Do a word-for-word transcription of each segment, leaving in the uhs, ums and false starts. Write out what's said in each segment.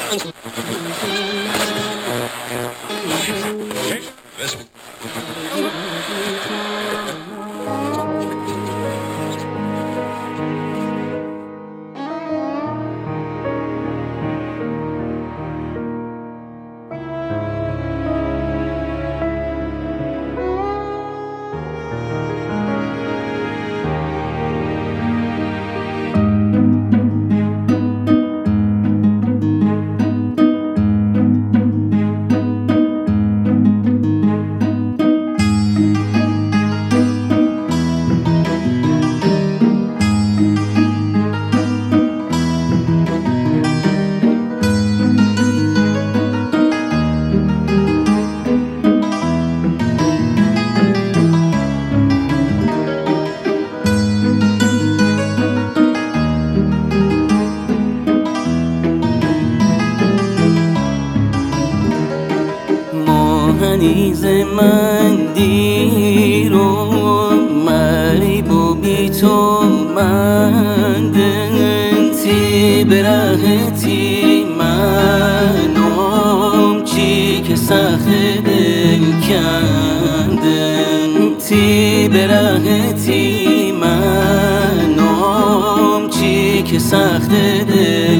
هنیز من دیر و مریب و بی تو مندن تی برهتی منم چی که سخت دل کندن تی برهتی منم چی که سخت دل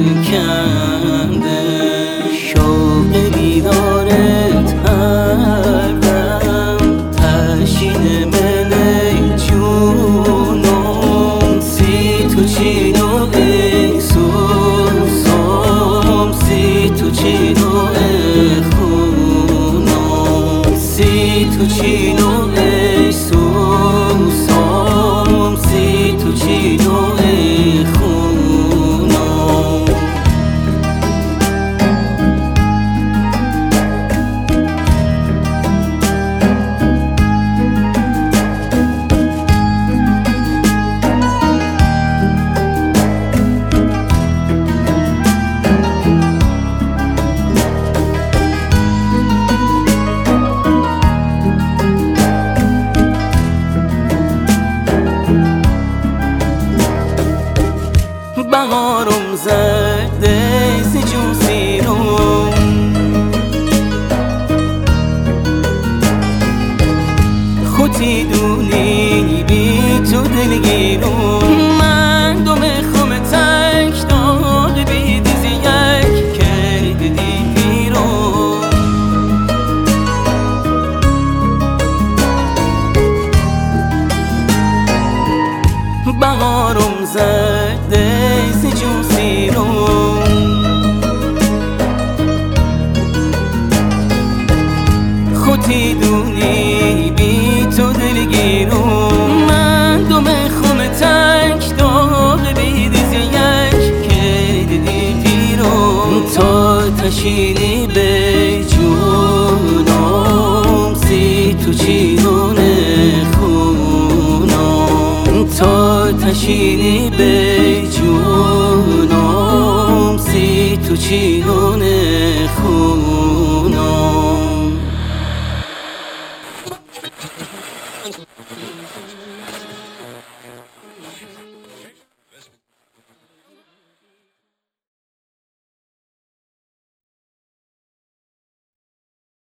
کندن شوق دیدارت هردم تشین من ای جونم سی تو چین و ای سوسم سی تو چین و ای خونم سی تو چین و ای سوسم سی تو چین و ای خونم بهارم زده ز جون سیرم خودی دونی بی تو دلگیرم من دوم خم تک داغ بی دیزی یک کرد دی پیرم بهارم زده ز جون سیرم خودی دونی بی تو دلگیرم من دوم خم تک داغ بی دیزی یک کرد دی پیرم تا تشینی به جونم سی تو چینونه خونم تا تشینی به جونم سی تو چینونه